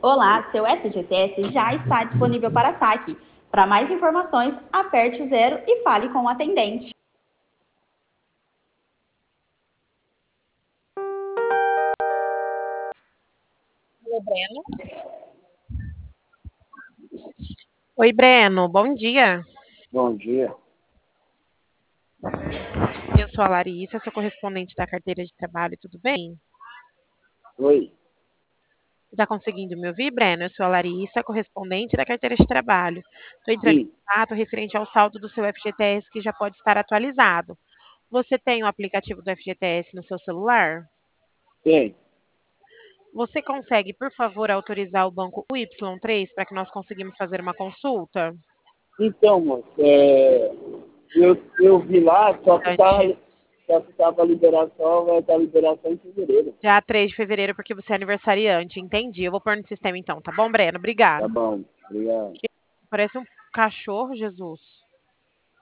Olá, seu FGTS já está disponível para saque. Para mais informações, aperte o 0 e fale com o atendente. Oi, Breno. Oi, Breno, bom dia. Bom dia. Eu sou a Larissa, sou correspondente da carteira de trabalho, tudo bem? Oi. Você está conseguindo me ouvir, Breno? Eu sou a Larissa, correspondente da carteira de trabalho. Estou entrando em Sim, contato referente ao saldo do seu FGTS que já pode estar atualizado. Você tem o aplicativo do FGTS no seu celular? tem. Você consegue, por favor, autorizar o banco Y3 para que nós conseguimos fazer uma consulta? Então, moço, eu vi lá, Importante. só que tava a liberação, vai estar a liberação em fevereiro. Dia 3 de fevereiro, porque você é aniversariante. Entendi. Eu vou pôr no sistema então, tá bom, Breno? Tá Obrigada. bom, obrigado. Parece um cachorro, Jesus.